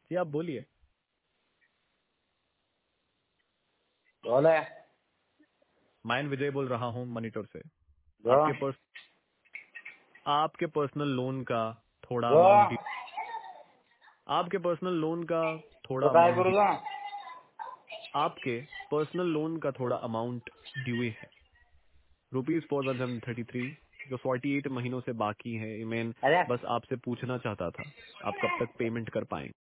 जी आप बोलिए। बोले। मैं विजय बोल रहा हूँ मॉनिटर से। जो आपके पर्सनल लोन का थोड़ा जो अमाउंट आपके पर्सनल लोन का थोड़ा तो काय अमाउंट करू जो आपके पर्सनल लोन का थोड़ा अमाउंट ड्यू है, ₹4,733, जो 48 महीनों से बाकी है। मैं अरे बस आपसे पूछना चाहता था आप कब तक पेमेंट कर पाएंगे।